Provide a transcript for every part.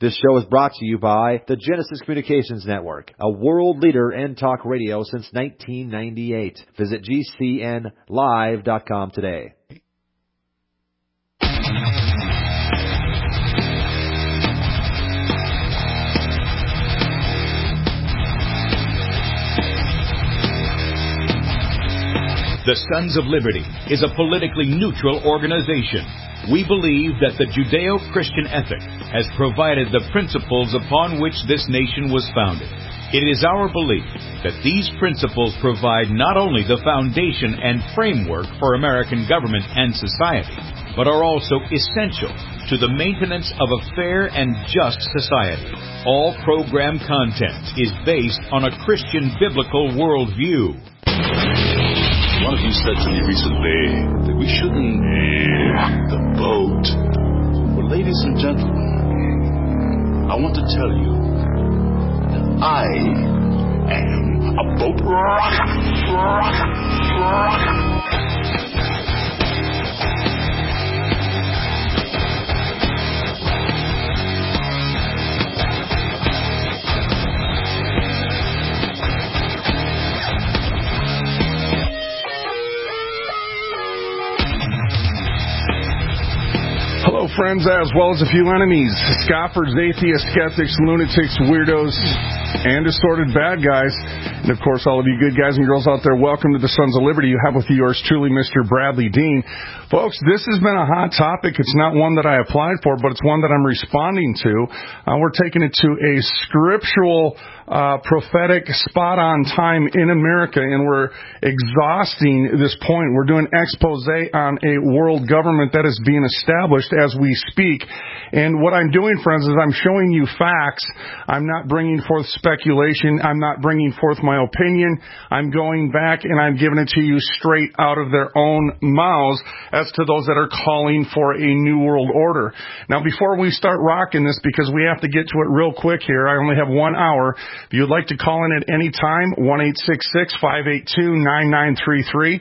This show is brought to you by the Genesis Communications Network, a world leader in talk radio since 1998. Visit GCNlive.com today. The Sons of Liberty is a politically neutral organization. We believe that the Judeo-Christian ethic has provided the principles upon which this nation was founded. It is our belief that these principles provide not only the foundation and framework for American government and society, but are also essential to the maintenance of a fair and just society. All program content is based on a Christian biblical worldview. One of you said to me recently that we shouldn't rock the boat. Well, ladies and gentlemen, I want to tell you that I am a boat rocker. Hello, friends, as well as a few enemies, scoffers, atheists, skeptics, lunatics, weirdos, and assorted bad guys. And, of course, all of you good guys and girls out there, welcome to the Sons of Liberty. You have with you yours truly, Mr. Bradley Dean. Folks, this has been a hot topic. It's not one that I applied for, but it's one that I'm responding to. We're taking it to a scriptural, prophetic, spot-on time in America, and we're exhausting this point. We're doing expose on a world government that is being established as we speak. And what I'm doing, friends, is I'm showing you facts. I'm not bringing forth speculation. I'm not bringing forth my opinion. I'm going back and I'm giving it to you straight out of their own mouths as to those that are calling for a new world order. Now, before we start rocking this, because we have to get to it real quick here, I only have 1 hour. If you'd like to call in at any time, 1-866-582-9933,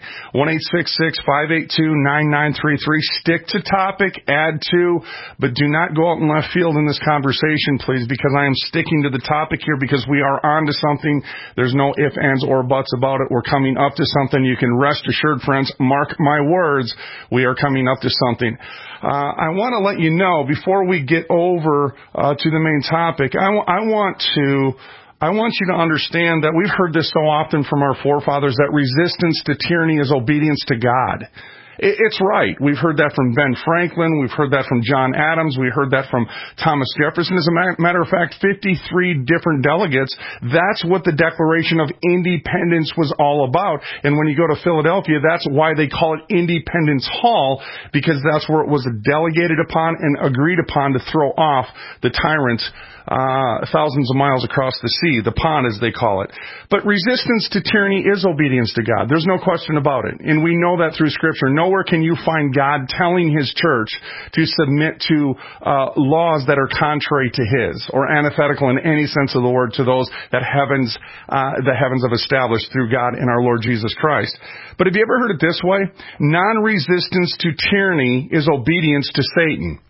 1-866-582-9933. Stick to topic, add to, but do not go out in left field in this conversation, please, because I am sticking to the topic here because we are on to something. There's no ifs, ands, or buts about it. We're coming up to something. You can rest assured, friends, mark my words, we are coming up to something. I want to let you know, before we get over to the main topic, I want you to understand that we've heard this so often from our forefathers that resistance to tyranny is obedience to God. It's right. We've heard that from Ben Franklin. We've heard that from John Adams. We heard that from Thomas Jefferson. As a matter of fact, 53 different delegates. That's what the Declaration of Independence was all about. And when you go to Philadelphia, that's why they call it Independence Hall, because that's where it was delegated upon and agreed upon to throw off the tyrants thousands of miles across the sea, the pond as they call it. But resistance to tyranny is obedience to God. There's no question about it. And we know that through Scripture. Nowhere can you find God telling His church to submit to laws that are contrary to His or antithetical in any sense of the word to those that the heavens have established through God and our Lord Jesus Christ. But have you ever heard it this way? Non-resistance to tyranny is obedience to Satan.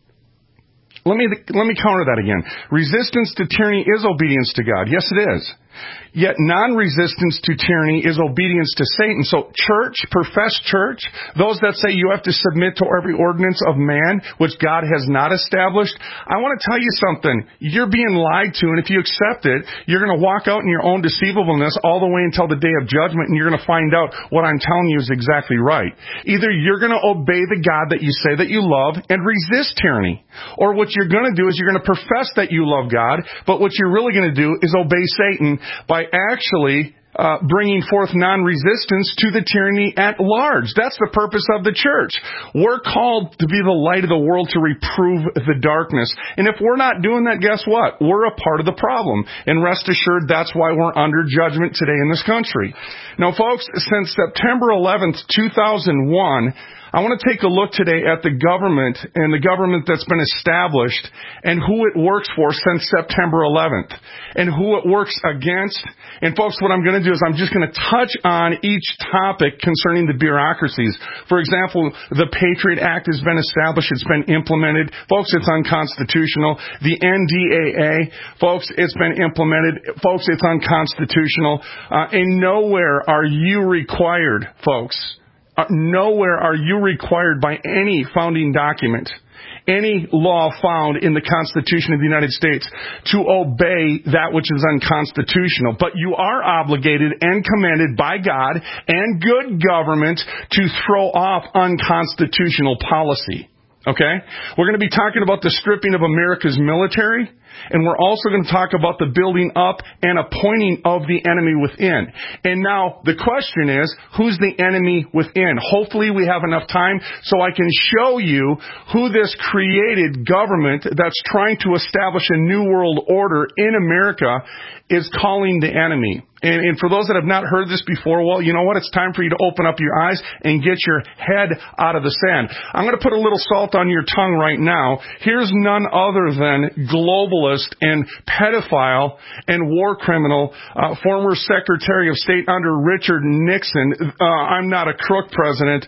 Let me counter that again. Resistance to tyranny is obedience to God. Yes, it is. Yet non-resistance to tyranny is obedience to Satan. So church, professed church, those that say you have to submit to every ordinance of man, which God has not established, I want to tell you something. You're being lied to, and if you accept it, you're going to walk out in your own deceivableness all the way until the day of judgment, and you're going to find out what I'm telling you is exactly right. Either you're going to obey the God that you say that you love and resist tyranny, or what you're going to do is you're going to profess that you love God, but what you're really going to do is obey Satan by actually bringing forth non-resistance to the tyranny at large. That's the purpose of the church. We're called to be the light of the world, to reprove the darkness. And if we're not doing that, guess what? We're a part of the problem. And rest assured, that's why we're under judgment today in this country. Now, folks, since September 11th, 2001, I want to take a look today at the government and the government that's been established and who it works for since September 11th and who it works against. And folks, what I'm going to do is I'm just going to touch on each topic concerning the bureaucracies. For example, the Patriot Act has been established. It's been implemented. Folks, it's unconstitutional. The NDAA, folks, it's been implemented. Folks, it's unconstitutional. And nowhere are you required, folks. Nowhere are you required by any founding document, any law found in the Constitution of the United States, to obey that which is unconstitutional. But you are obligated and commanded by God and good government to throw off unconstitutional policy. Okay? We're going to be talking about the stripping of America's military, and we're also going to talk about the building up and appointing of the enemy within. And now the question is, who's the enemy within? Hopefully we have enough time so I can show you who this created government that's trying to establish a new world order in America is calling the enemy. And for those that have not heard this before, well, you know what? It's time for you to open up your eyes and get your head out of the sand. I'm going to put a little salt on your tongue right now. Here's none other than globalist and pedophile and war criminal, former Secretary of State under Richard Nixon. I'm not a crook president,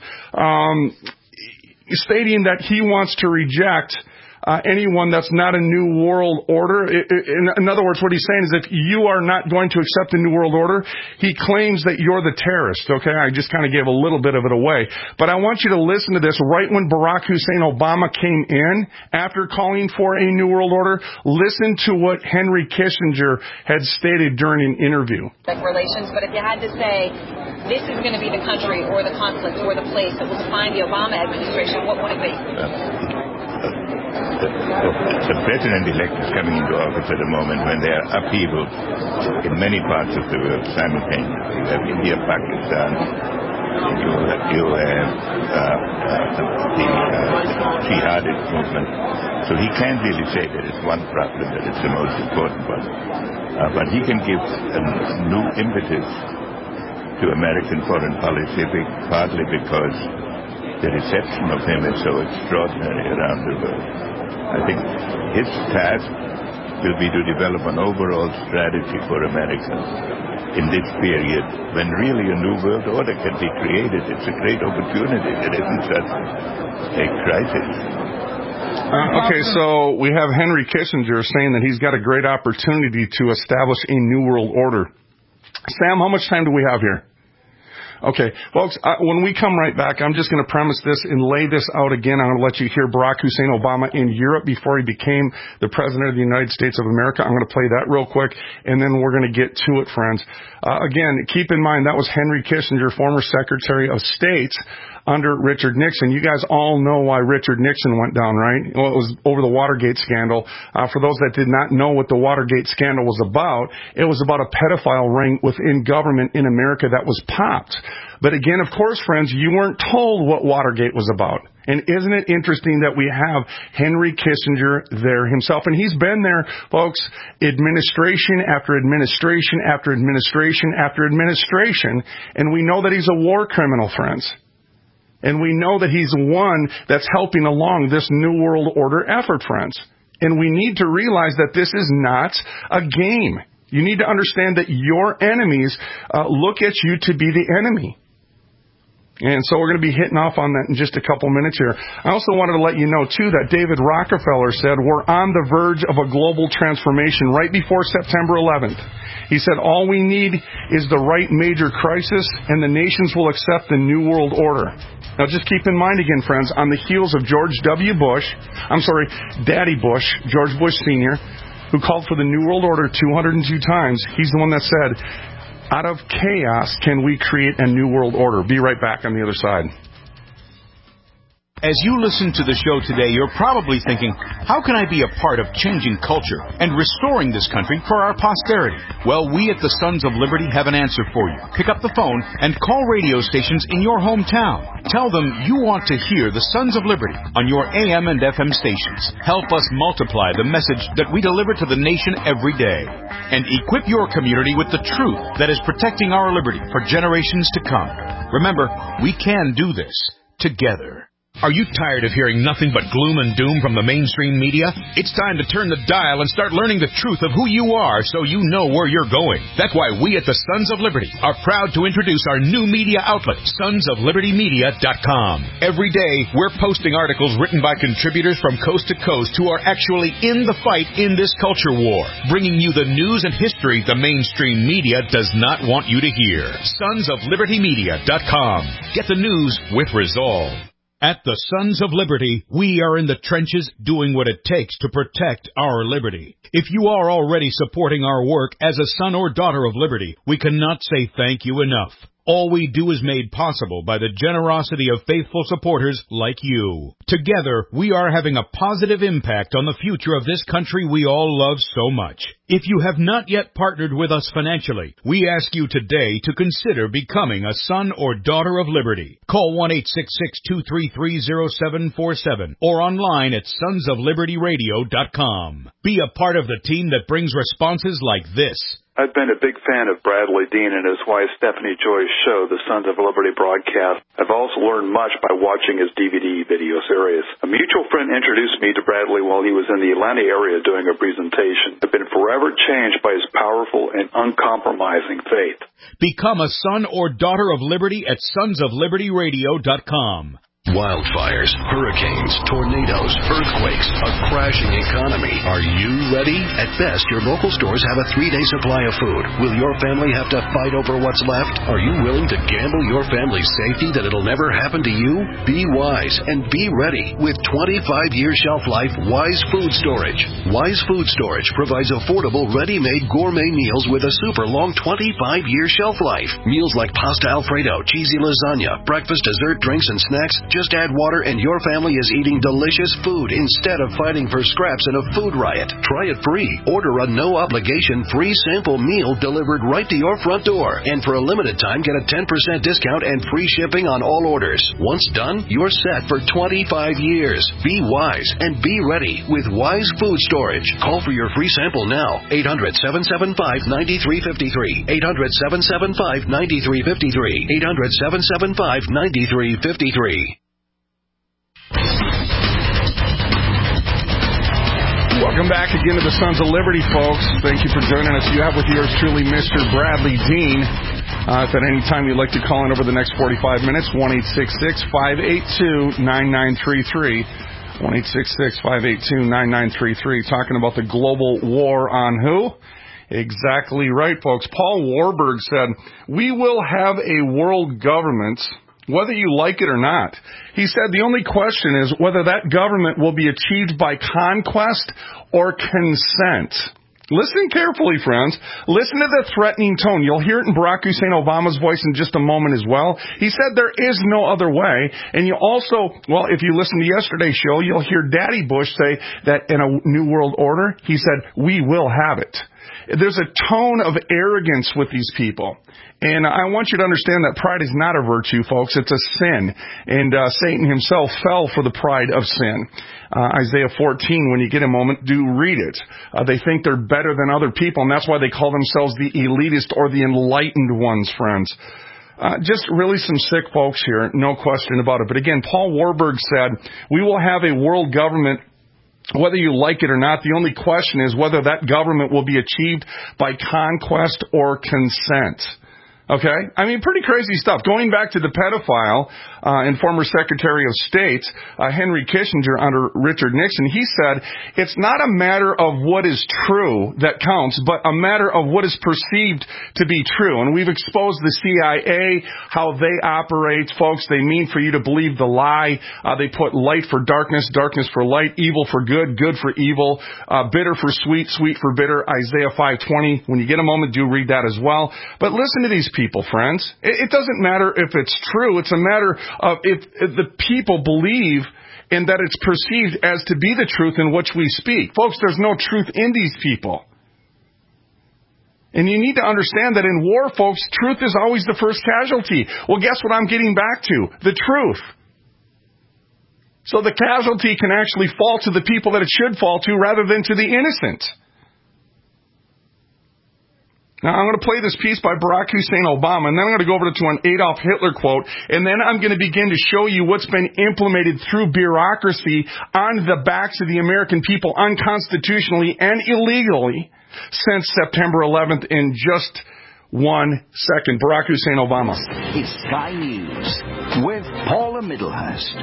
stating that he wants to reject anyone that's not a new world order. In other words, what he's saying is if you are not going to accept the new world order, he claims that you're the terrorist. Okay, I just kind of gave a little bit of it away. But I want you to listen to this. Right when Barack Hussein Obama came in, after calling for a new world order, listen to what Henry Kissinger had stated during an interview. Relations, but if you had to say, this is going to be the country or the conflict or the place that will define the Obama administration, what would it be? The president-elect is coming into office at a moment when there are upheaval in many parts of the world simultaneously. You have India, Pakistan, you have the jihadist movement. So he can't really say that it's one problem that is the most important one. But he can give a new impetus to American foreign policy, partly because the reception of him is so extraordinary around the world. I think his task will be to develop an overall strategy for America in this period when really a new world order can be created. It's a great opportunity. It isn't just a crisis. Okay, so we have Henry Kissinger saying that he's got a great opportunity to establish a new world order. Sam, how much time do we have here? Okay, folks, when we come right back, I'm just going to premise this and lay this out again. I'm going to let you hear Barack Hussein Obama in Europe before he became the President of the United States of America. I'm going to play that real quick, and then we're going to get to it, friends. Again, keep in mind, that was Henry Kissinger, former Secretary of State under Richard Nixon. You guys all know why Richard Nixon went down, right? Well, it was over the Watergate scandal. For those that did not know what the Watergate scandal was about, it was about a pedophile ring within government in America that was popped. But again, of course, friends, you weren't told what Watergate was about. And isn't it interesting that we have Henry Kissinger there himself? And he's been there, folks, administration after administration after administration after administration. And we know that he's a war criminal, friends. And we know that he's one that's helping along this New World Order effort, friends. And we need to realize that this is not a game. You need to understand that your enemies look at you to be the enemy. And so we're going to be hitting off on that in just a couple minutes here. I also wanted to let you know, too, that David Rockefeller said we're on the verge of a global transformation right before September 11th. He said all we need is the right major crisis, and the nations will accept the New World Order. Now, just keep in mind again, friends, on the heels of George W. Bush, Daddy Bush, George Bush Sr., who called for the New World Order 202 times, he's the one that said, out of chaos can we create a new world order. Be right back on the other side. As you listen to the show today, you're probably thinking, how can I be a part of changing culture and restoring this country for our posterity? Well, we at the Sons of Liberty have an answer for you. Pick up the phone and call radio stations in your hometown. Tell them you want to hear the Sons of Liberty on your AM and FM stations. Help us multiply the message that we deliver to the nation every day. And equip your community with the truth that is protecting our liberty for generations to come. Remember, we can do this. together. Are you tired of hearing nothing but gloom and doom from the mainstream media? It's time to turn the dial and start learning the truth of who you are so you know where you're going. That's why we at the Sons of Liberty are proud to introduce our new media outlet, sonsoflibertymedia.com. Every day, we're posting articles written by contributors from coast to coast who are actually in the fight in this culture war, bringing you the news and history the mainstream media does not want you to hear. Sonsoflibertymedia.com. Get the news with resolve. At the Sons of Liberty, we are in the trenches doing what it takes to protect our liberty. If you are already supporting our work as a son or daughter of liberty, we cannot say thank you enough. All we do is made possible by the generosity of faithful supporters like you. Together, we are having a positive impact on the future of this country we all love so much. If you have not yet partnered with us financially, we ask you today to consider becoming a son or daughter of liberty. Call 1-866-233-0747 or online at sonsoflibertyradio.com. Be a part of the team that brings responses like this. I've been a big fan of Bradley Dean and his wife Stephanie Joy's show, The Sons of Liberty broadcast. I've also learned much by watching his DVD video series. A mutual friend introduced me to Bradley while he was in the Atlanta area doing a presentation. I've been forever changed by his powerful and uncompromising faith. Become a son or daughter of liberty at sonsoflibertyradio.com. Wildfires, hurricanes, tornadoes, earthquakes, a crashing economy. Are you ready? At best, your local stores have a 3-day supply of food. Will your family have to fight over what's left? Are you willing to gamble your family's safety that it'll never happen to you? Be wise and be ready with 25-year shelf life Wise Food Storage. Wise Food Storage provides affordable, ready-made gourmet meals with a super long 25-year shelf life. Meals like pasta Alfredo, cheesy lasagna, breakfast, dessert, drinks, and snacks. Just add water and your family is eating delicious food instead of fighting for scraps in a food riot. Try it free. Order a no-obligation free sample meal delivered right to your front door. And for a limited time, get a 10% discount and free shipping on all orders. Once done, you're set for 25 years. Be wise and be ready with Wise Food Storage. Call for your free sample now. 800-775-9353. 800-775-9353. 800-775-9353. Welcome back again to the Sons of Liberty, folks. Thank you for joining us. You have with yours truly Mr. Bradley Dean. If at any time you'd like to call in over the next 45 minutes, 1-866-582-9933. 1-866-582-9933. Talking about the global war on who? Exactly right, folks. Paul Warburg said, "We will have a world government whether you like it or not." He said the only question is whether that government will be achieved by conquest or consent. Listen carefully, friends. Listen to the threatening tone. You'll hear it in Barack Hussein Obama's voice in just a moment as well. He said there is no other way. And you also, well, if you listen to yesterday's show, you'll hear Daddy Bush say that in a New World Order, he said, we will have it. There's a tone of arrogance with these people. And I want you to understand that pride is not a virtue, folks. It's a sin. And Satan himself fell for the pride of sin. Isaiah 14, when you get a moment, do read it. They think they're better than other people, and that's why they call themselves the elitist or the enlightened ones, friends. Just really some sick folks here, no question about it. But again, Paul Warburg said, we will have a world government whether you like it or not. The only question is whether that government will be achieved by conquest or consent. Okay? I mean, pretty crazy stuff. Going back to the pedophile and former Secretary of State, Henry Kissinger under Richard Nixon, he said, it's not a matter of what is true that counts, but a matter of what is perceived to be true. And we've exposed the CIA, how they operate. Folks, they mean for you to believe the lie. They put light for darkness, darkness for light, evil for good, good for evil, bitter for sweet, sweet for bitter, Isaiah 5:20. When you get a moment, do read that as well. But listen to these people, friends. It doesn't matter if it's true. It's a matter of if the people believe and that it's perceived as to be the truth in which we speak. Folks, there's no truth in these people. And you need to understand that in war, folks, truth is always the first casualty. Well, guess what I'm getting back to? The truth. So the casualty can actually fall to the people that it should fall to rather than to the innocent. Now, I'm going to play this piece by Barack Hussein Obama, and then I'm going to go over to an Adolf Hitler quote, and then I'm going to begin to show you what's been implemented through bureaucracy on the backs of the American people unconstitutionally and illegally since September 11th in just 1 second. Barack Hussein Obama. It's Sky News with Paula Middlehurst.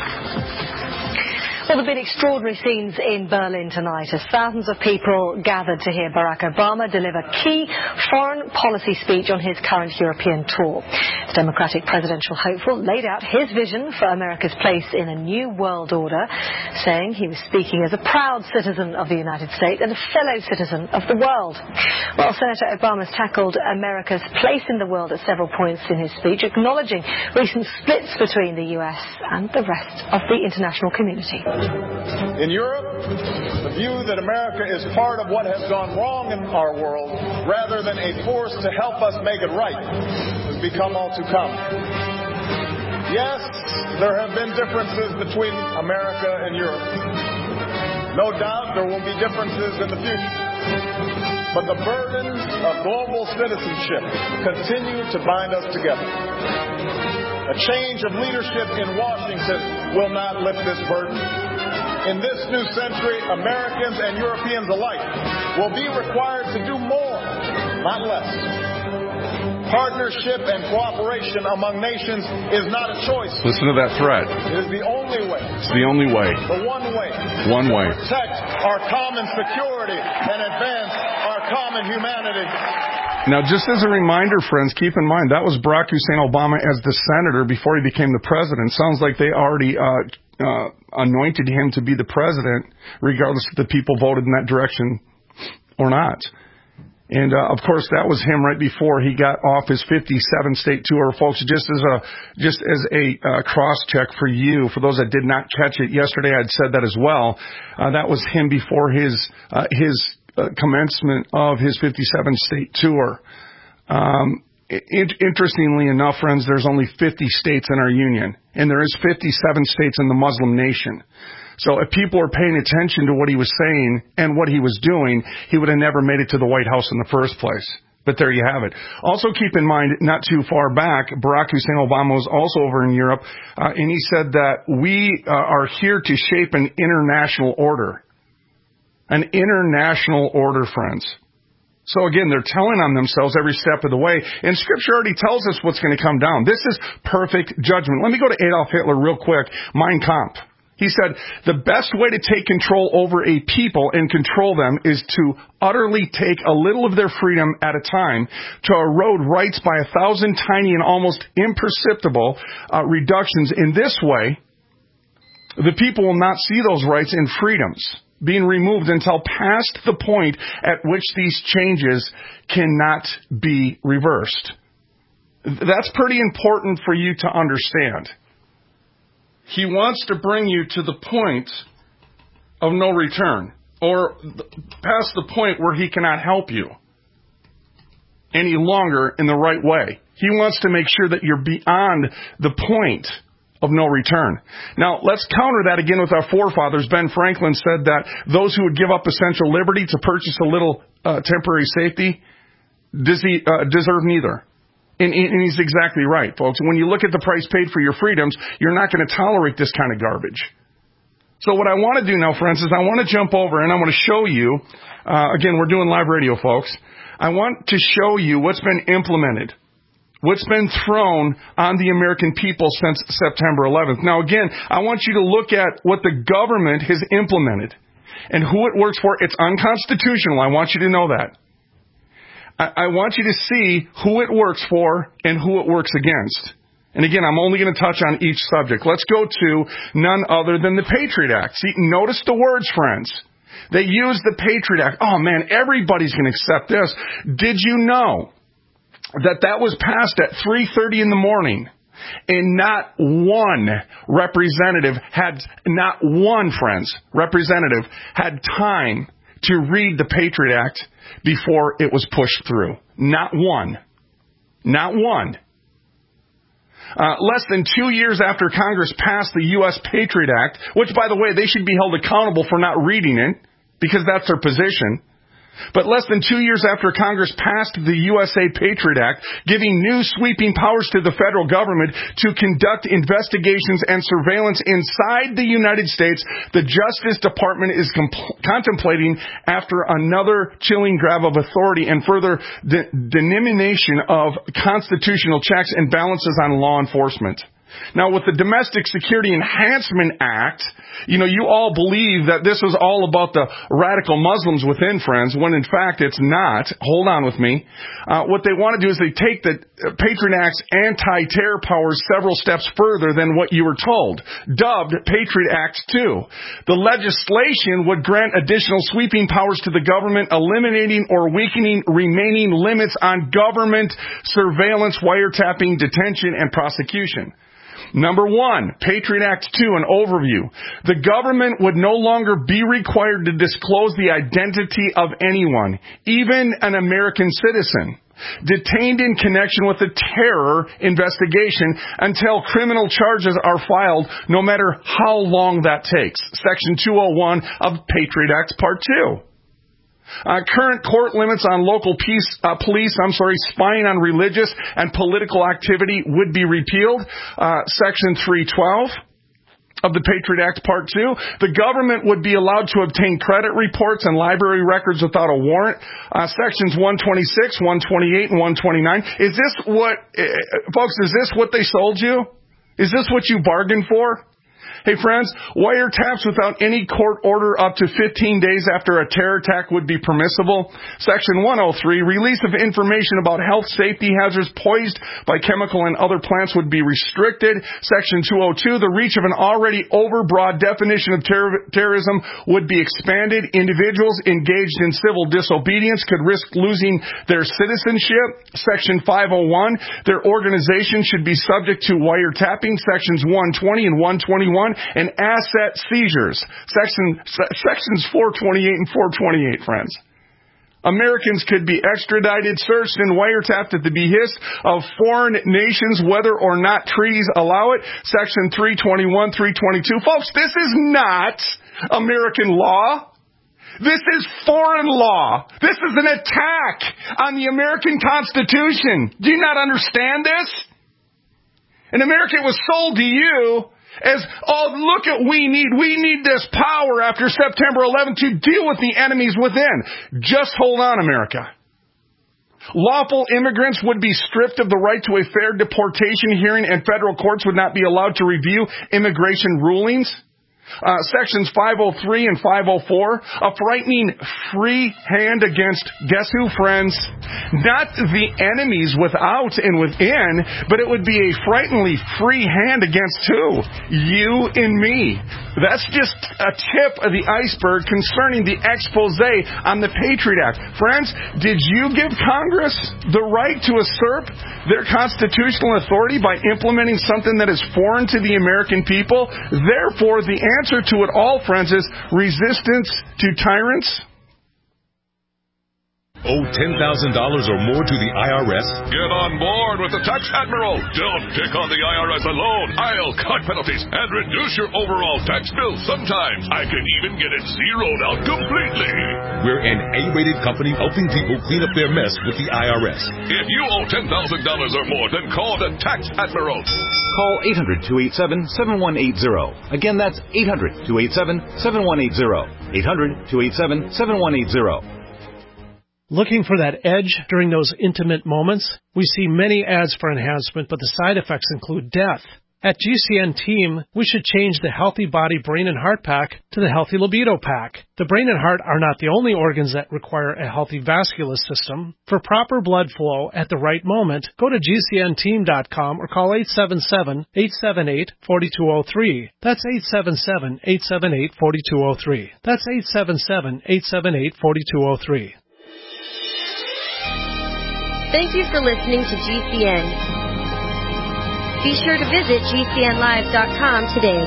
Well, there have been extraordinary scenes in Berlin tonight as thousands of people gathered to hear Barack Obama deliver key foreign policy speech on his current European tour. The Democratic presidential hopeful laid out his vision for America's place in a new world order, saying he was speaking as a proud citizen of the United States and a fellow citizen of the world. Well, Senator Obama's tackled America's place in the world at several points in his speech, acknowledging recent splits between the U.S. and the rest of the international community. In Europe, the view that America is part of what has gone wrong in our world, rather than a force to help us make it right, has become all too common. Yes, there have been differences between America and Europe. No doubt there will be differences in the future. But the burdens of global citizenship continue to bind us together. A change of leadership in Washington will not lift this burden. In this new century, Americans and Europeans alike will be required to do more, not less. Partnership and cooperation among nations is not a choice. Listen to that threat. It is the only way. It's the only way. The one way. One way. To protect our common security and advance our common humanity. Now, just as a reminder, friends, keep in mind, that was Barack Hussein Obama as the senator before he became the president. Sounds like they already anointed him to be the president, regardless if the people voted in that direction or not. And, of course, that was him right before he got off his 57-state tour. Folks, just as a cross-check for you, for those that did not catch it yesterday, I'd said that as well. That was him before his commencement of his 57-state tour. Interestingly enough, friends, there's only 50 states in our union, and there is 57 states in the Muslim nation. So if people were paying attention to what he was saying and what he was doing, he would have never made it to the White House in the first place. But there you have it. Also keep in mind, not too far back, Barack Hussein Obama was also over in Europe, and he said that we are here to shape an international order. An international order, friends. So again, they're telling on themselves every step of the way, and Scripture already tells us what's going to come down. This is perfect judgment. Let me go to Adolf Hitler real quick. Mein Kampf. He said, the best way to take control over a people and control them is to utterly take a little of their freedom at a time, to erode rights by 1,000 tiny and almost imperceptible reductions. In this way, the people will not see those rights and freedoms being removed until past the point at which these changes cannot be reversed. That's pretty important for you to understand. He wants to bring you to the point of no return, or past the point where he cannot help you any longer in the right way. He wants to make sure that you're beyond the point of no return. Now, let's counter that again with our forefathers. Ben Franklin said that those who would give up essential liberty to purchase a little temporary safety deserve neither. And he's exactly right, folks. When you look at the price paid for your freedoms, you're not going to tolerate this kind of garbage. So what I want to do now, friends, is I want to jump over and I want to show you, again, we're doing live radio, folks. I want to show you what's been implemented, what's been thrown on the American people since September 11th. Now, again, I want you to look at what the government has implemented and who it works for. It's unconstitutional. I want you to know that. I want you to see who it works for and who it works against. And again, I'm only going to touch on each subject. Let's go to none other than the Patriot Act. See, notice the words, friends. They use the Patriot Act. Oh, man, everybody's going to accept this. Did you know that was passed at 3:30 in the morning? And not one representative had time to read the Patriot Act before it was pushed through. Not one. Not one. Less than 2 years after Congress passed the U.S. Patriot Act, which, by the way, they should be held accountable for not reading it, because that's their position. But less than 2 years after Congress passed the USA Patriot Act, giving new sweeping powers to the federal government to conduct investigations and surveillance inside the United States, the Justice Department is contemplating after another chilling grab of authority and further diminution of constitutional checks and balances on law enforcement. Now, with the Domestic Security Enhancement Act, you all believe that this is all about the radical Muslims within, friends, when in fact it's not. Hold on with me. What they want to do is they take the Patriot Act's anti-terror powers several steps further than what you were told, dubbed Patriot Act 2. The legislation would grant additional sweeping powers to the government, eliminating or weakening remaining limits on government surveillance, wiretapping, detention, and prosecution. Number 1, Patriot Act 2, an overview. The government would no longer be required to disclose the identity of anyone, even an American citizen, detained in connection with a terror investigation until criminal charges are filed, no matter how long that takes. Section 201 of Patriot Act Part 2. Current court limits on local police spying on religious and political activity would be repealed. Section 312 of the Patriot Act Part 2. The government would be allowed to obtain credit reports and library records without a warrant. Sections 126, 128, and 129. Is this what they sold you? Is this what you bargained for? Hey friends, wiretaps without any court order up to 15 days after a terror attack would be permissible. Section 103, release of information about health safety hazards posed by chemical and other plants would be restricted. Section 202, the reach of an already overbroad definition of terrorism would be expanded. Individuals engaged in civil disobedience could risk losing their citizenship. Section 501, their organization should be subject to wiretapping. Sections 120 and 121, and asset seizures. Sections 428 and 428, friends. Americans could be extradited, searched, and wiretapped at the behest of foreign nations, whether or not treaties allow it. Section 321, 322. Folks, this is not American law. This is foreign law. This is an attack on the American Constitution. Do you not understand this? In America, it was sold to you as, look at we need this power after September 11th to deal with the enemies within. Just hold on, America. Lawful immigrants would be stripped of the right to a fair deportation hearing, and federal courts would not be allowed to review immigration rulings. Sections 503 and 504, a frightening free hand against, guess who, friends? Not the enemies without and within, but it would be a frighteningly free hand against who? You and me. That's just a tip of the iceberg concerning the expose on the Patriot Act. Friends, did you give Congress the right to usurp their constitutional authority by implementing something that is foreign to the American people? Therefore, the answer to it all, friends, is resistance to tyrants. Owe $10,000 or more to the IRS? Get on board with the Tax Admiral. Don't pick on the IRS alone. I'll cut penalties and reduce your overall tax bill. Sometimes I can even get it zeroed out completely. We're an A-rated company helping people clean up their mess with the IRS. If you owe $10,000 or more, then call the Tax Admiral. Call 800-287-7180. Again, that's 800-287-7180. 800-287-7180. Looking for that edge during those intimate moments? We see many ads for enhancement, but the side effects include death. At GCN Team, we should change the Healthy Body, Brain, and Heart Pack to the Healthy Libido Pack. The brain and heart are not the only organs that require a healthy vascular system. For proper blood flow at the right moment, go to GCNteam.com or call 877-878-4203. That's 877-878-4203. That's 877-878-4203. Thank you for listening to GCN. Be sure to visit GCNlive.com today.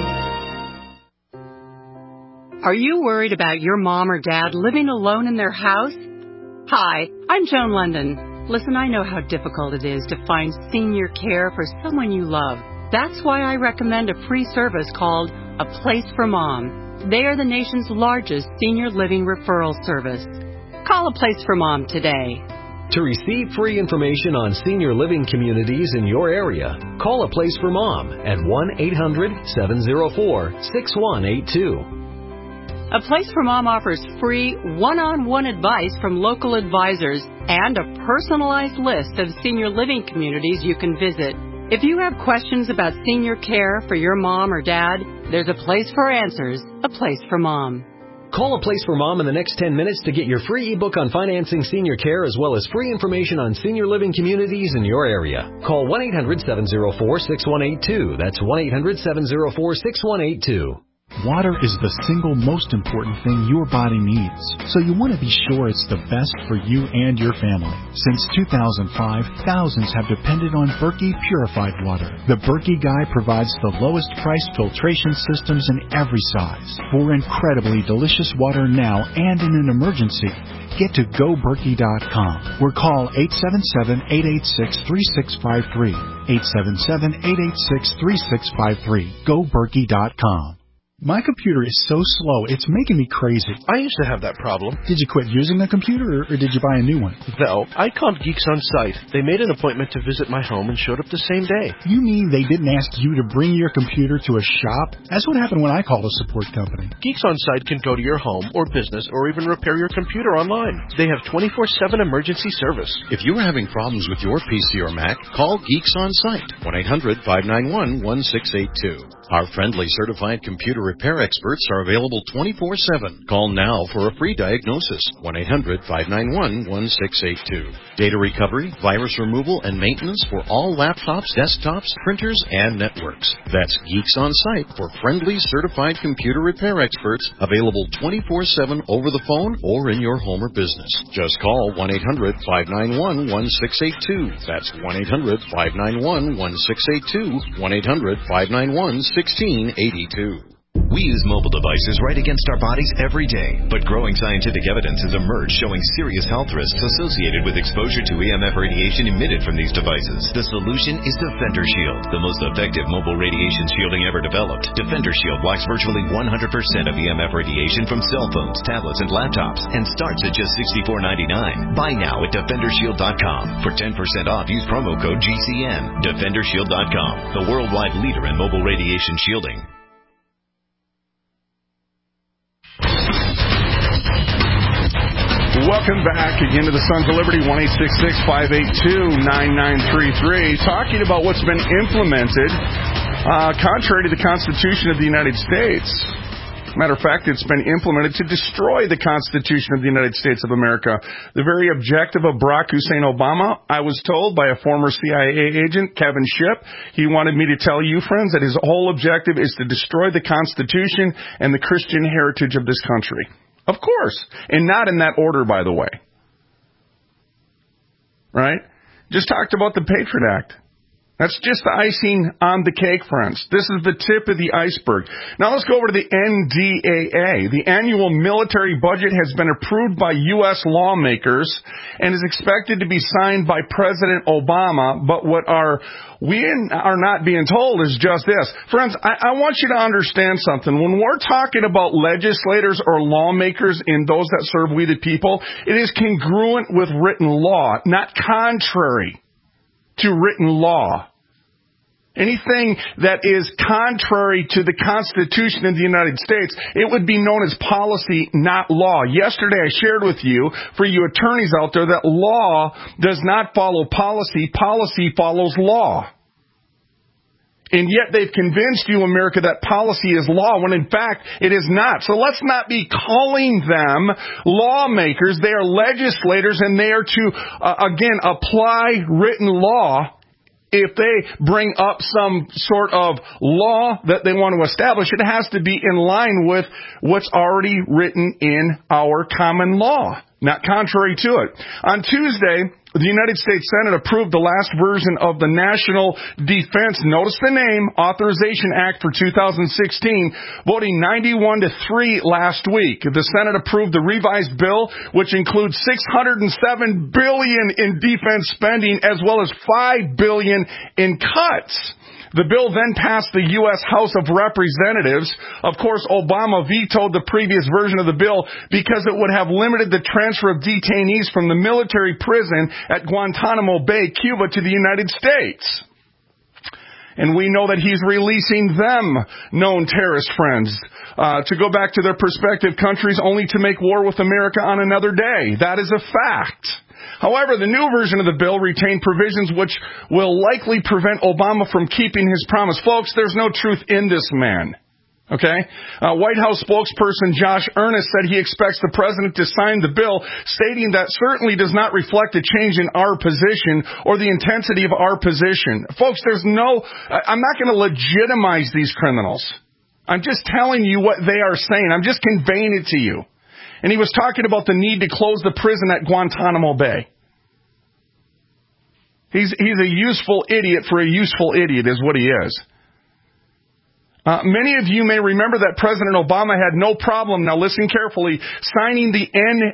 Are you worried about your mom or dad living alone in their house? Hi, I'm Joan London. Listen, I know how difficult it is to find senior care for someone you love. That's why I recommend a free service called A Place for Mom. They are the nation's largest senior living referral service. Call A Place for Mom today. To receive free information on senior living communities in your area, call A Place for Mom at 1-800-704-6182. A Place for Mom offers free one-on-one advice from local advisors and a personalized list of senior living communities you can visit. If you have questions about senior care for your mom or dad, there's a place for answers, A Place for Mom. Call A Place for Mom in the next 10 minutes to get your free ebook on financing senior care as well as free information on senior living communities in your area. Call 1-800-704-6182. That's 1-800-704-6182. Water is the single most important thing your body needs, so you want to be sure it's the best for you and your family. Since 2005, thousands have depended on Berkey purified water. The Berkey Guy provides the lowest price filtration systems in every size. For incredibly delicious water now and in an emergency, get to GoBerkey.com or call 877-886-3653. 877-886-3653. GoBerkey.com. My computer is so slow, it's making me crazy. I used to have that problem. Did you quit using the computer, or did you buy a new one? No, I called Geeks On Site. They made an appointment to visit my home and showed up the same day. You mean they didn't ask you to bring your computer to a shop? That's what happened when I called a support company. Geeks On Site can go to your home or business or even repair your computer online. They have 24/7 emergency service. If you are having problems with your PC or Mac, call Geeks On Site, 1-800-591-1682. Our friendly certified computer repair experts are available 24/7. Call now for a free diagnosis, 1-800-591-1682. Data recovery, virus removal, and maintenance for all laptops, desktops, printers, and networks. That's Geeks On Site for friendly certified computer repair experts, available 24/7 over the phone or in your home or business. Just call 1-800-591-1682. That's 1-800-591-1682, 1-800-591-1682. We use mobile devices right against our bodies every day, but growing scientific evidence has emerged showing serious health risks associated with exposure to EMF radiation emitted from these devices. The solution is Defender Shield, the most effective mobile radiation shielding ever developed. Defender Shield blocks virtually 100% of EMF radiation from cell phones, tablets, and laptops, and starts at just $64.99. Buy now at DefenderShield.com. For 10% off, use promo code GCN. DefenderShield.com, the worldwide leader in mobile radiation shielding. Welcome back again to the Sons of Liberty, 1-866-582-9933, talking about what's been implemented contrary to the Constitution of the United States. Matter of fact, it's been implemented to destroy the Constitution of the United States of America. The very objective of Barack Hussein Obama, I was told by a former CIA agent, Kevin Shipp, he wanted me to tell you, friends, that his whole objective is to destroy the Constitution and the Christian heritage of this country. Of course. And not in that order, by the way. Right? Just talked about the Patriot Act. That's just the icing on the cake, friends. This is the tip of the iceberg. Now let's go over to the NDAA. The annual military budget has been approved by U.S. lawmakers and is expected to be signed by President Obama. But what we are not being told is just this. Friends, I want you to understand something. When we're talking about legislators or lawmakers and those that serve we the people, it is congruent with written law, not contrary to written law. Anything that is contrary to the Constitution of the United States, it would be known as policy, not law. Yesterday I shared with you, for you attorneys out there, that law does not follow policy. Policy follows law. And yet they've convinced you, America, that policy is law, when in fact it is not. So let's not be calling them lawmakers. They are legislators, and they are to, again, apply written law. If they bring up some sort of law that they want to establish, it has to be in line with what's already written in our common law, not contrary to it. On Tuesday, the United States Senate approved the last version of the National Defense, notice the name, Authorization Act for 2016, voting 91-3 last week. The Senate approved the revised bill, which includes $607 billion in defense spending, as well as $5 billion in cuts. The bill then passed the U.S. House of Representatives. Of course, Obama vetoed the previous version of the bill because it would have limited the transfer of detainees from the military prison at Guantanamo Bay, Cuba, to the United States. And we know that he's releasing them, known terrorist friends, to go back to their respective countries only to make war with America on another day. That is a fact. However, the new version of the bill retained provisions which will likely prevent Obama from keeping his promise. Folks, there's no truth in this man. Okay? White House spokesperson Josh Earnest said he expects the president to sign the bill, stating that certainly does not reflect a change in our position or the intensity of our position. Folks, I'm not going to legitimize these criminals. I'm just telling you what they are saying. I'm just conveying it to you. And he was talking about the need to close the prison at Guantanamo Bay. He's a useful idiot for a useful idiot is what he is. Many of you may remember that President Obama had no problem, now listen carefully, signing the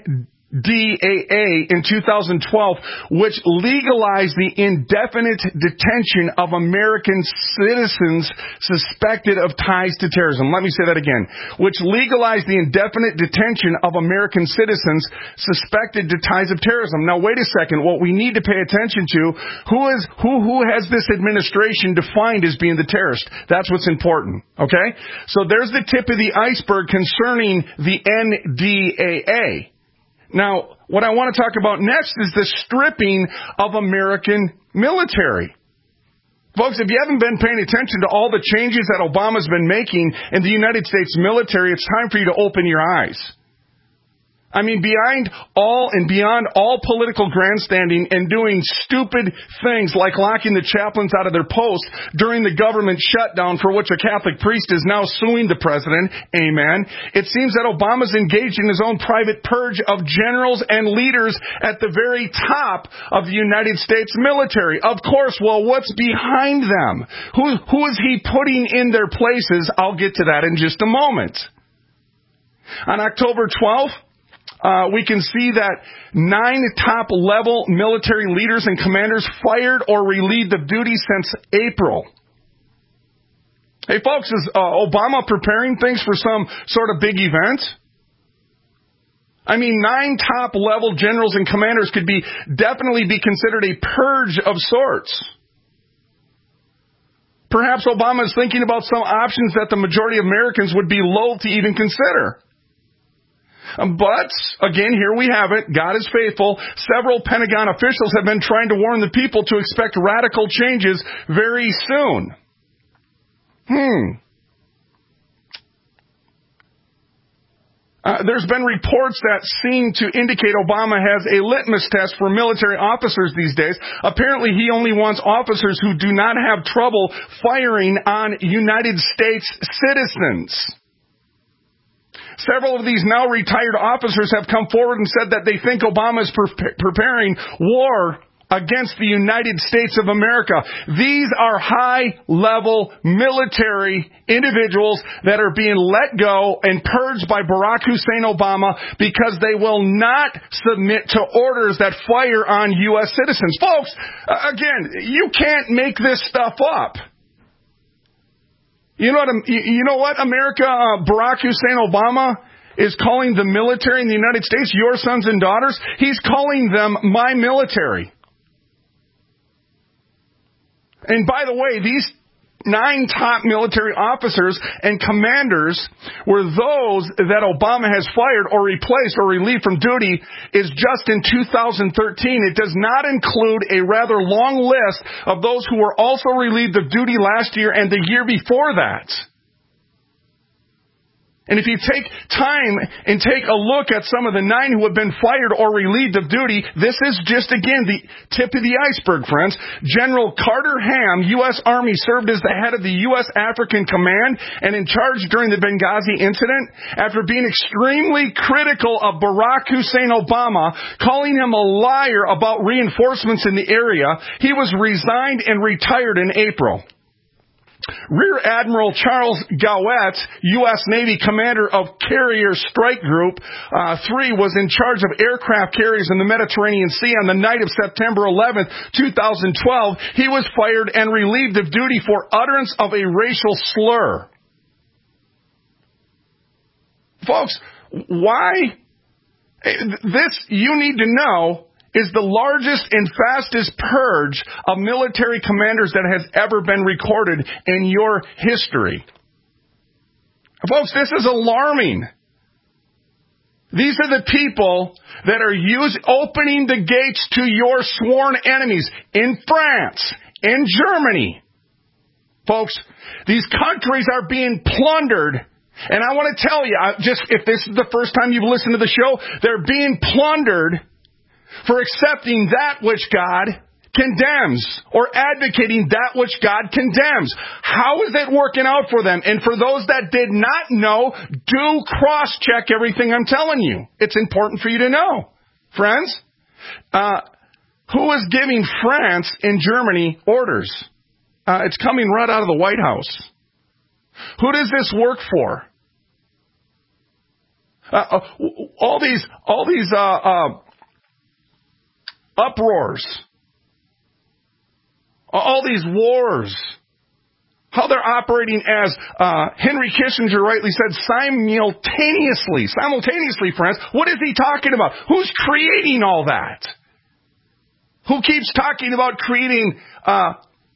NDAA in 2012, which legalized the indefinite detention of American citizens suspected of ties to terrorism. Let me say that again. Which legalized the indefinite detention of American citizens suspected to ties of terrorism. Now, wait a second. What we need to pay attention to, who has this administration defined as being the terrorist? That's what's important. Okay? So there's the tip of the iceberg concerning the NDAA. Now, what I want to talk about next is the stripping of American military. Folks, if you haven't been paying attention to all the changes that Obama's been making in the United States military, it's time for you to open your eyes. I mean, beyond all political grandstanding and doing stupid things like locking the chaplains out of their posts during the government shutdown for which a Catholic priest is now suing the president, amen, it seems that Obama's engaged in his own private purge of generals and leaders at the very top of the United States military. Of course, well, what's behind them? Who is he putting in their places? I'll get to that in just a moment. On October 12th, we can see that 9 top-level military leaders and commanders fired or relieved of duty since April. Hey, folks, is Obama preparing things for some sort of big event? I mean, 9 top-level generals and commanders could definitely be considered a purge of sorts. Perhaps Obama is thinking about some options that the majority of Americans would be loath to even consider. But, again, here we have it. God is faithful. Several Pentagon officials have been trying to warn the people to expect radical changes very soon. There's been reports that seem to indicate Obama has a litmus test for military officers these days. Apparently, he only wants officers who do not have trouble firing on United States citizens. Several of these now retired officers have come forward and said that they think Obama is preparing war against the United States of America. These are high-level military individuals that are being let go and purged by Barack Hussein Obama because they will not submit to orders that fire on U.S. citizens. Folks, again, you can't make this stuff up. You know what, America, Barack Hussein Obama is calling the military in the United States, your sons and daughters? He's calling them my military. And by the way, these 9 top military officers and commanders were those that Obama has fired or replaced or relieved from duty is just in 2013. It does not include a rather long list of those who were also relieved of duty last year and the year before that. And if you take time and take a look at some of the 9 who have been fired or relieved of duty, this is just, again, the tip of the iceberg, friends. General Carter Ham, U.S. Army, served as the head of the U.S. African Command and in charge during the Benghazi incident. After being extremely critical of Barack Hussein Obama, calling him a liar about reinforcements in the area, he was resigned and retired in April. Rear Admiral Charles Gowett, U.S. Navy commander of Carrier Strike Group 3, was in charge of aircraft carriers in the Mediterranean Sea on the night of September 11th, 2012. He was fired and relieved of duty for utterance of a racial slur. Folks, why? This, you need to know, is the largest and fastest purge of military commanders that has ever been recorded in your history. Folks, this is alarming. These are the people that are opening the gates to your sworn enemies in France, in Germany. Folks, these countries are being plundered. And I want to tell you, if this is the first time you've listened to the show, they're being plundered for accepting that which God condemns, or advocating that which God condemns. How is it working out for them? And for those that did not know, do cross-check everything I'm telling you. It's important for you to know. Friends, who is giving France and Germany orders? It's coming right out of the White House. Who does this work for? All these uproars, all these wars, how they're operating as Henry Kissinger rightly said, simultaneously, friends. What is he talking about? Who's creating all that? Who keeps talking about creating a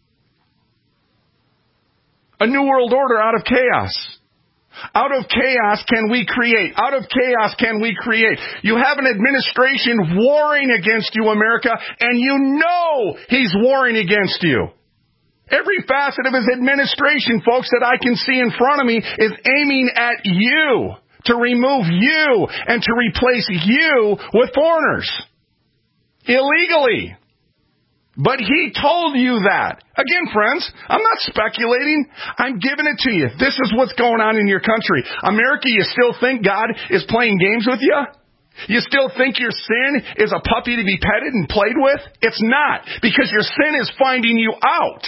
new world order out of chaos? Out of chaos can we create. Out of chaos can we create. You have an administration warring against you, America, and you know he's warring against you. Every facet of his administration, folks, that I can see in front of me is aiming at you, to remove you and to replace you with foreigners. Illegally. But he told you that. Again, friends, I'm not speculating. I'm giving it to you. This is what's going on in your country. America, you still think God is playing games with you? You still think your sin is a puppy to be petted and played with? It's not, because your sin is finding you out.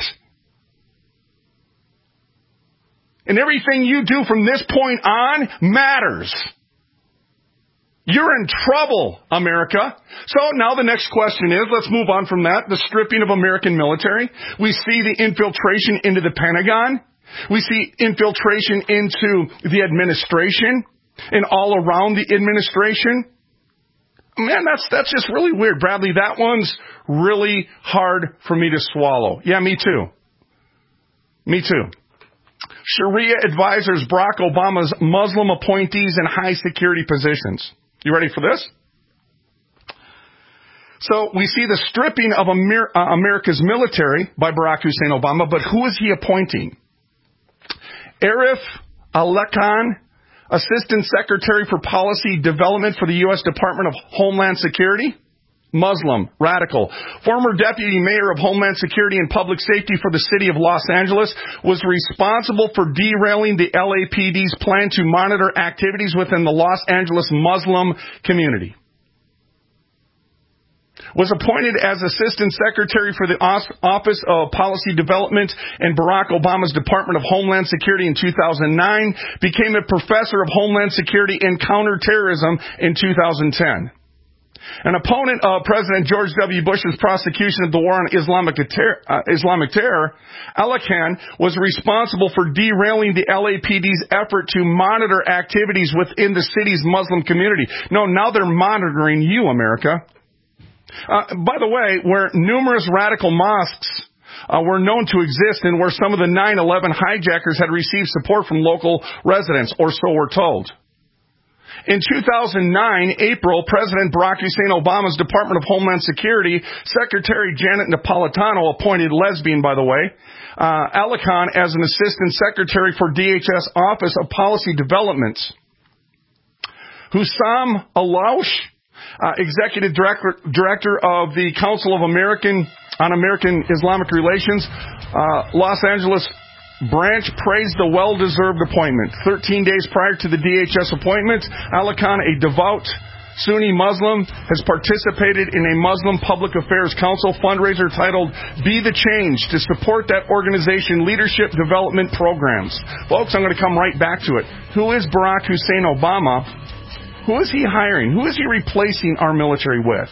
And everything you do from this point on matters. You're in trouble, America. So now the next question is, let's move on from that, the stripping of American military. We see the infiltration into the Pentagon. We see infiltration into the administration and all around the administration. Man, that's just really weird, Bradley. That one's really hard for me to swallow. Yeah, me too. Me too. Sharia advisors Barack Obama's Muslim appointees in high security positions. You ready for this? So we see the stripping of America's military by Barack Hussein Obama, but who is he appointing? Arif Al-Khan, Assistant Secretary for Policy Development for the U.S. Department of Homeland Security, Muslim, radical. Former Deputy Mayor of Homeland Security and Public Safety for the City of Los Angeles, was responsible for derailing the LAPD's plan to monitor activities within the Los Angeles Muslim community. Was appointed as Assistant Secretary for the Office of Policy Development in Barack Obama's Department of Homeland Security in 2009, became a Professor of Homeland Security and Counterterrorism in 2010. An opponent of President George W. Bush's prosecution of the war on Islamic terror, Al-Khan was responsible for derailing the LAPD's effort to monitor activities within the city's Muslim community. No, now they're monitoring you, America. By the way, where numerous radical mosques were known to exist and where some of the 9/11 hijackers had received support from local residents, or so we're told. In 2009, April, President Barack Hussein Obama's Department of Homeland Security, Secretary Janet Napolitano, appointed lesbian, by the way, Al-Khan as an Assistant Secretary for DHS Office of Policy Development. Hussam Aloush, Executive Director of the Council of American Islamic Relations, Los Angeles branch, praised the well-deserved appointment. 13 days prior to the DHS appointment, Al-Khan, a devout Sunni Muslim, has participated in a Muslim Public Affairs Council fundraiser titled Be the Change to support that organization leadership development programs. Folks, I'm going to come right back to it. Who is Barack Hussein Obama? Who is he hiring? Who is he replacing our military with?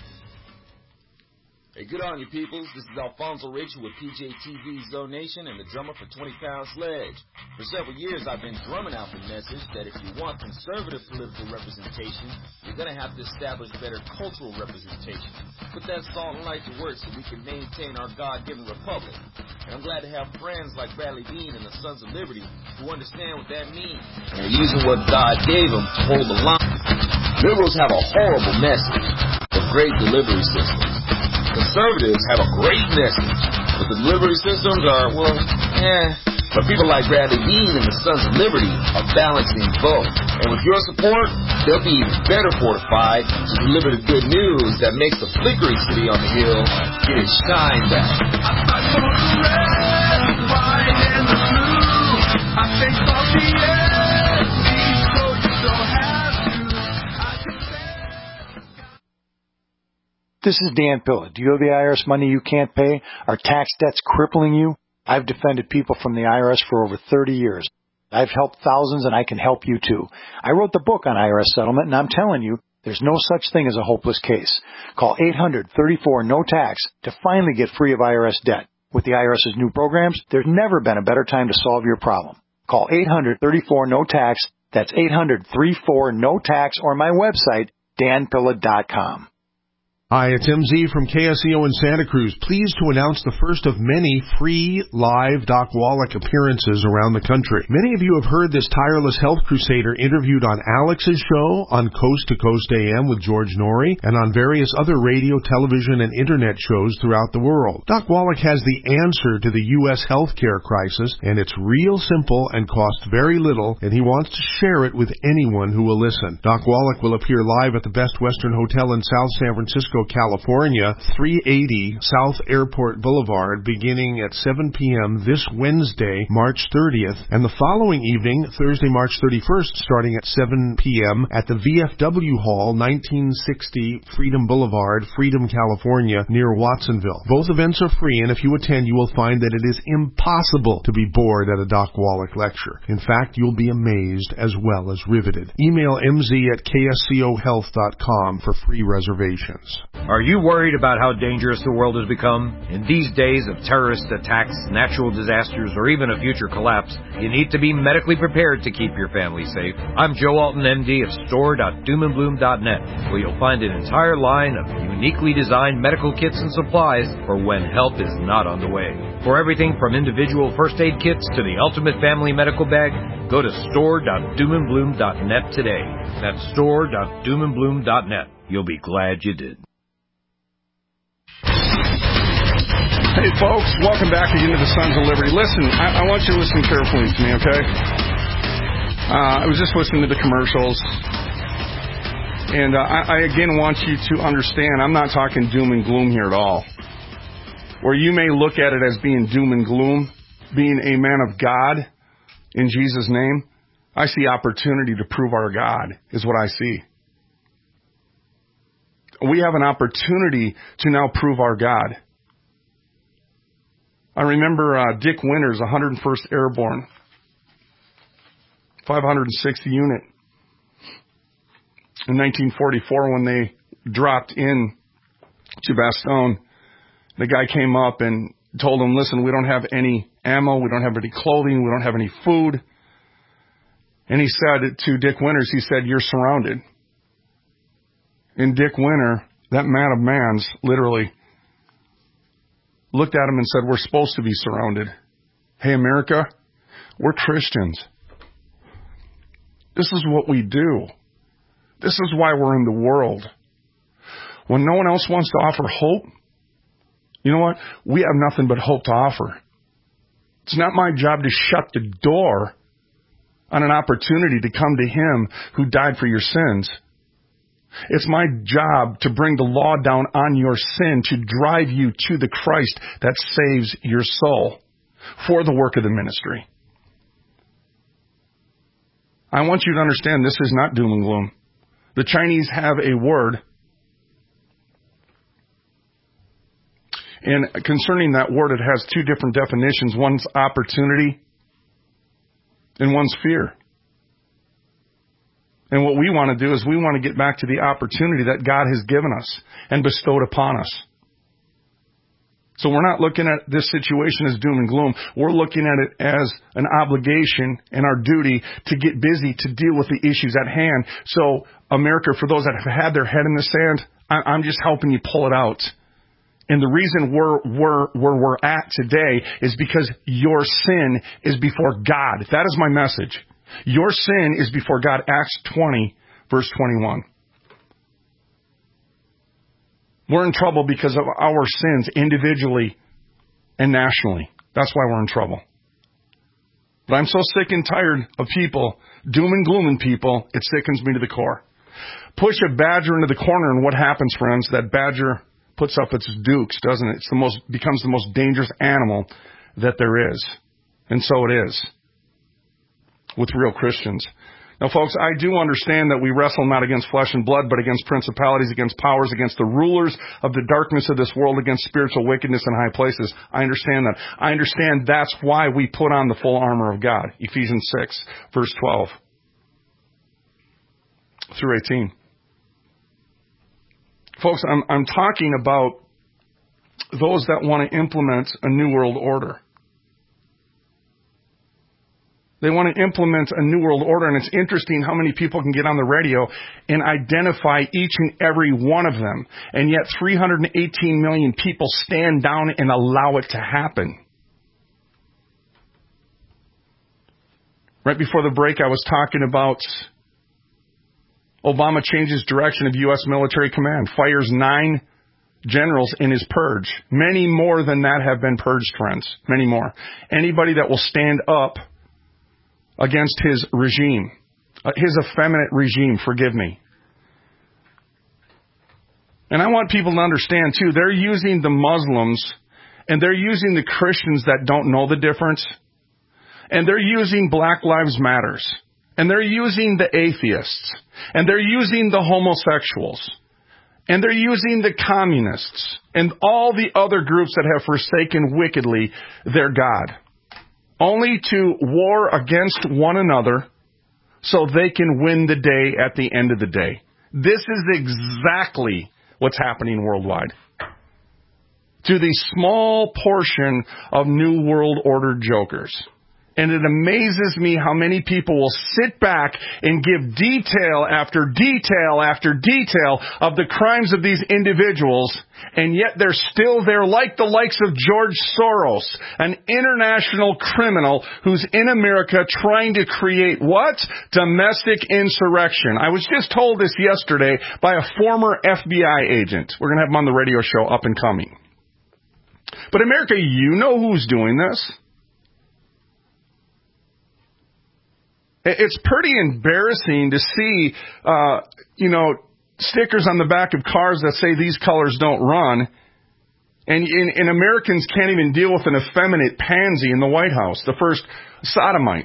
Hey, good on you, peoples. This is Alfonso Rachel with PJTV's Zone Nation and the drummer for 20 Pound Sledge. For several years, I've been drumming out the message that if you want conservative political representation, you're going to have to establish better cultural representation. Put that salt and light to work so we can maintain our God-given republic. And I'm glad to have friends like Bradley Dean and the Sons of Liberty who understand what that means. And they're using what God gave them to hold the line. Liberals have a horrible message, but great delivery systems. Conservatives have a great message, but the delivery systems are, But people like Bradley Dean and the Sons of Liberty are balancing both. And with your support, they'll be even better fortified to deliver the good news that makes the flickering city on the hill get its shine back. I saw the red, the white, and the blue. I think of the enemy, so you don't have to. This is Dan Pilla. Do you owe the IRS money you can't pay? Are tax debts crippling you? I've defended people from the IRS for over 30 years. I've helped thousands, and I can help you too. I wrote the book on IRS settlement, and I'm telling you, there's no such thing as a hopeless case. Call 800-34-NO-TAX to finally get free of IRS debt. With the IRS's new programs, there's never been a better time to solve your problem. Call 800-34-NO-TAX. That's 800-34-NO-TAX, or my website, danpilla.com. Hi, it's MZ from KSEO in Santa Cruz. Pleased to announce the first of many free live Doc Wallach appearances around the country. Many of you have heard this tireless health crusader interviewed on Alex's show, on Coast to Coast AM with George Norrie, and on various other radio, television, and internet shows throughout the world. Doc Wallach has the answer to the U.S. healthcare crisis, and it's real simple and costs very little, and he wants to share it with anyone who will listen. Doc Wallach will appear live at the Best Western Hotel in South San Francisco, California, 380 South Airport Boulevard, beginning at 7 p.m. this Wednesday, March 30th, and the following evening, Thursday, March 31st, starting at 7 p.m. at the VFW Hall, 1960 Freedom Boulevard, Freedom, California, near Watsonville. Both events are free, and if you attend, you will find that it is impossible to be bored at a Doc Wallach lecture. In fact, you'll be amazed as well as riveted. Email mz@kscohealth.com for free reservations. Are you worried about how dangerous the world has become? In these days of terrorist attacks, natural disasters, or even a future collapse, you need to be medically prepared to keep your family safe. I'm Joe Alton, MD of store.doomandbloom.net, where you'll find an entire line of uniquely designed medical kits and supplies for when help is not on the way. For everything from individual first aid kits to the ultimate family medical bag, go to store.doomandbloom.net today. That's store.doomandbloom.net. You'll be glad you did. Hey, folks, welcome back again to the Sons of Liberty. Listen, I want you to listen carefully to me, okay? I was just listening to the commercials, and I again want you to understand, I'm not talking doom and gloom here at all. Where you may look at it as being doom and gloom, being a man of God in Jesus' name, I see opportunity to prove our God, is what I see. We have an opportunity to now prove our God. I remember Dick Winters, 101st Airborne, 560 unit. In 1944, when they dropped in to Bastogne, the guy came up and told him, listen, we don't have any ammo, we don't have any clothing, we don't have any food. And he said to Dick Winters, he said, you're surrounded. And Dick Winter, that man of man's, literally looked at him and said, we're supposed to be surrounded. Hey, America, we're Christians. This is what we do. This is why we're in the world. When no one else wants to offer hope, you know what? We have nothing but hope to offer. It's not my job to shut the door on an opportunity to come to Him who died for your sins. It's my job to bring the law down on your sin, to drive you to the Christ that saves your soul for the work of the ministry. I want you to understand this is not doom and gloom. The Chinese have a word. And concerning that word, it has two different definitions. One's opportunity and one's fear. And what we want to do is we want to get back to the opportunity that God has given us and bestowed upon us. So we're not looking at this situation as doom and gloom. We're looking at it as an obligation and our duty to get busy to deal with the issues at hand. So America, for those that have had their head in the sand, I'm just helping you pull it out. And the reason where we're at today is because your sin is before God. That is my message. Your sin is before God. Acts 20, verse 21. We're in trouble because of our sins individually and nationally. That's why we're in trouble. But I'm so sick and tired of people, doom and glooming people, it sickens me to the core. Push a badger into the corner and what happens, friends? That badger puts up its dukes, doesn't it? Becomes the most dangerous animal that there is. And so it is with real Christians. Now, folks, I do understand that we wrestle not against flesh and blood, but against principalities, against powers, against the rulers of the darkness of this world, against spiritual wickedness in high places. I understand that. I understand that's why we put on the full armor of God. Ephesians 6, verse 12 through 18. Folks, I'm talking about those that want to implement a new world order. They want to implement a new world order, and it's interesting how many people can get on the radio and identify each and every one of them, and yet 318 million people stand down and allow it to happen. Right before the break, I was talking about Obama changes direction of U.S. military command, fires 9 generals in his purge. Many more than that have been purged, friends. Many more. Anybody that will stand up against his regime, his effeminate regime, forgive me. And I want people to understand, too, they're using the Muslims and they're using the Christians that don't know the difference. And they're using Black Lives Matters. And they're using the atheists. And they're using the homosexuals. And they're using the communists. And all the other groups that have forsaken wickedly their God. Only to war against one another so they can win the day at the end of the day. This is exactly what's happening worldwide. To the small portion of New World Order jokers. And it amazes me how many people will sit back and give detail after detail after detail of the crimes of these individuals, and yet they're still there like the likes of George Soros, an international criminal who's in America trying to create what? Domestic insurrection. I was just told this yesterday by a former FBI agent. We're going to have him on the radio show up and coming. But America, you know who's doing this. It's pretty embarrassing to see, stickers on the back of cars that say these colors don't run. And Americans can't even deal with an effeminate pansy in the White House, the first sodomite.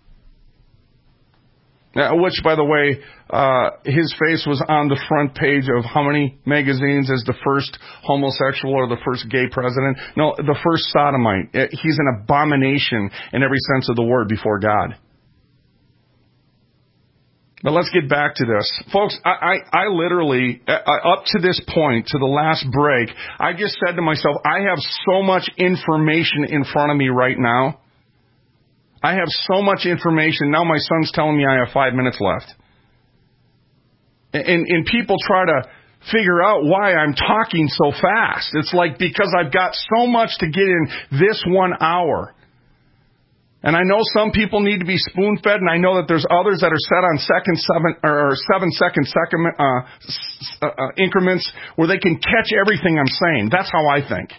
Which, by the way, his face was on the front page of how many magazines as the first homosexual or the first gay president? No, the first sodomite. He's an abomination in every sense of the word before God. But let's get back to this. Folks, I literally, up to this point, to the last break, I just said to myself, I have so much information in front of me right now. I have so much information. Now my son's telling me I have 5 minutes left. And people try to figure out why I'm talking so fast. It's like because I've got so much to get in this 1 hour. And I know some people need to be spoon-fed, and I know that there's others that are set on 7-second increments where they can catch everything I'm saying. That's how I think.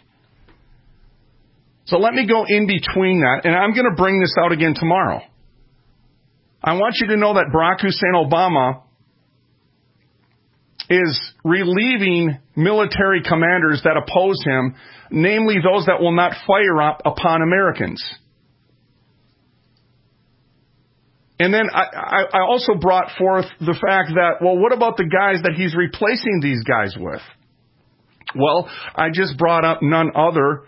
So let me go in between that, and I'm going to bring this out again tomorrow. I want you to know that Barack Hussein Obama is relieving military commanders that oppose him, namely those that will not fire up upon Americans. And then I also brought forth the fact that, well, what about the guys that he's replacing these guys with? Well, I just brought up none other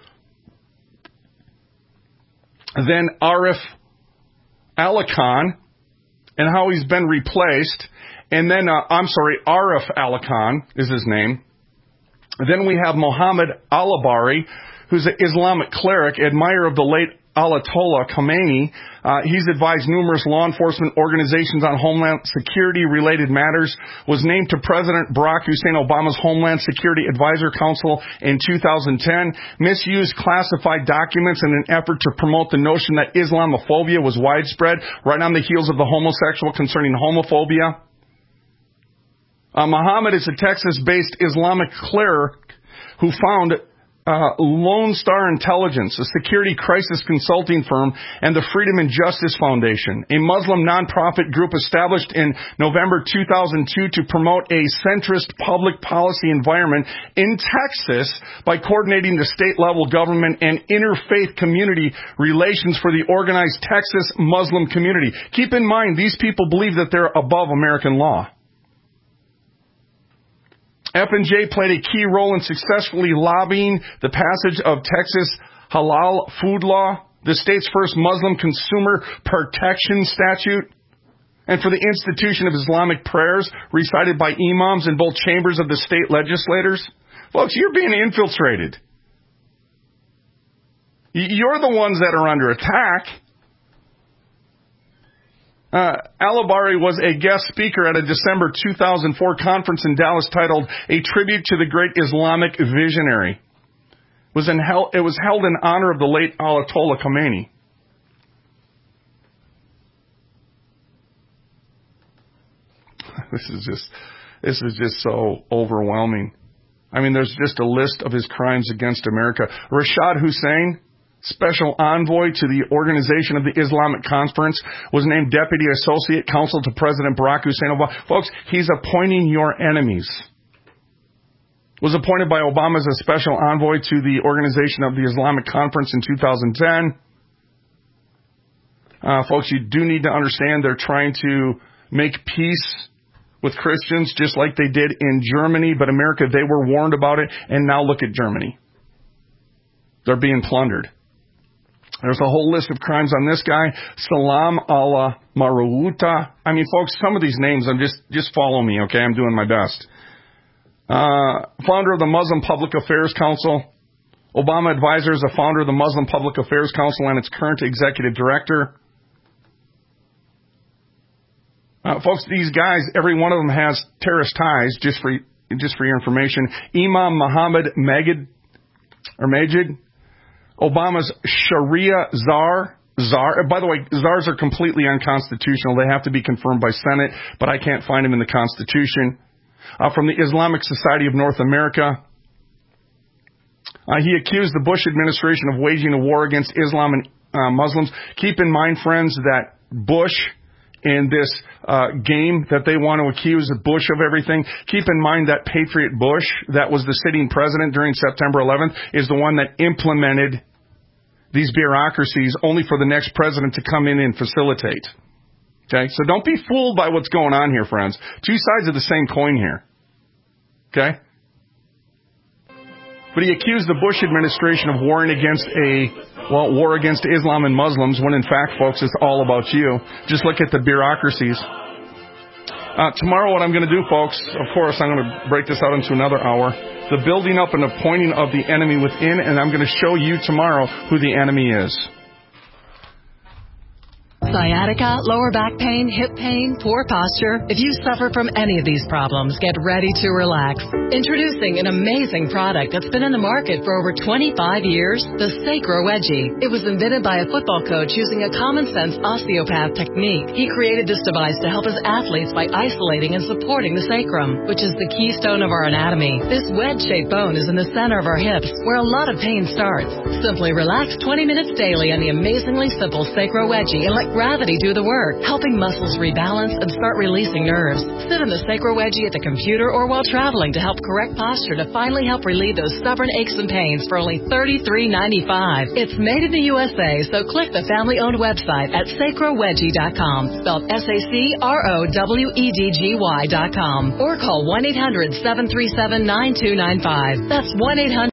than Arif Ali-Khan and how he's been replaced. And then, Arif Ali-Khan is his name. Then we have Mohammed Al-Abari, who's an Islamic cleric, admirer of the late Ayatollah Khomeini. He's advised numerous law enforcement organizations on Homeland Security-related matters, was named to President Barack Hussein Obama's Homeland Security Advisor Council in 2010, misused classified documents in an effort to promote the notion that Islamophobia was widespread, right on the heels of the homosexual concerning homophobia. Muhammad is a Texas-based Islamic cleric who found Lone Star Intelligence, a security crisis consulting firm, and the Freedom and Justice Foundation, a Muslim nonprofit group established in November 2002 to promote a centrist public policy environment in Texas by coordinating the state-level government and interfaith community relations for the organized Texas Muslim community. Keep in mind, these people believe that they're above American law. F&J played a key role in successfully lobbying the passage of Texas halal food law, the state's first Muslim consumer protection statute, and for the institution of Islamic prayers recited by imams in both chambers of the state legislators. Folks, you're being infiltrated. You're the ones that are under attack. Al-Abari was a guest speaker at a December 2004 conference in Dallas titled A Tribute to the Great Islamic Visionary. It was held in honor of the late Ayatollah Khomeini. This is just so overwhelming. I mean, there's just a list of his crimes against America. Rashad Hussain, Special Envoy to the Organization of the Islamic Conference, was named Deputy Associate Counsel to President Barack Hussein Obama. Folks, he's appointing your enemies. Was appointed by Obama as a Special Envoy to the Organization of the Islamic Conference in 2010. Folks, you do need to understand they're trying to make peace with Christians just like they did in Germany, but America, they were warned about it, and now look at Germany. They're being plundered. There's a whole list of crimes on this guy. Salam Allah Marouta. I mean, folks, some of these names, just follow me, okay? I'm doing my best. Founder of the Muslim Public Affairs Council. Obama advisor is a founder of the Muslim Public Affairs Council and its current executive director. Folks, these guys, every one of them has terrorist ties, just for your information. Imam Muhammad Majid, Obama's Sharia czar. By the way, czars are completely unconstitutional. They have to be confirmed by Senate, but I can't find them in the Constitution. From the Islamic Society of North America. He accused the Bush administration of waging a war against Islam and Muslims. Keep in mind, friends, that Bush, in this game that they want to accuse Bush of everything, keep in mind that Patriot Bush, that was the sitting president during September 11th, is the one that implemented these bureaucracies only for the next president to come in and facilitate. Okay? So don't be fooled by what's going on here, friends. Two sides of the same coin here. Okay? But he accused the Bush administration of war against Islam and Muslims, when in fact, folks, it's all about you. Just look at the bureaucracies. Tomorrow what I'm going to do, folks, of course, I'm going to break this out into another hour. The building up and appointing of the enemy within, and I'm going to show you tomorrow who the enemy is. Sciatica, lower back pain, hip pain, poor posture. If you suffer from any of these problems, get ready to relax. Introducing an amazing product that's been in the market for over 25 years, the Sacro Wedgie. It was invented by a football coach using a common-sense osteopath technique. He created this device to help his athletes by isolating and supporting the sacrum, which is the keystone of our anatomy. This wedge-shaped bone is in the center of our hips, where a lot of pain starts. Simply relax 20 minutes daily on the amazingly simple Sacro Wedgie and let gravity do the work, helping muscles rebalance and start releasing nerves. Sit in the Sacro Wedgie at the computer or while traveling to help correct posture to finally help relieve those stubborn aches and pains for only $33.95. It's made in the USA, so click the family-owned website at sacrowedgie.com, spelled SACROWEDGY.com, or call 1-800-737-9295. That's 1-800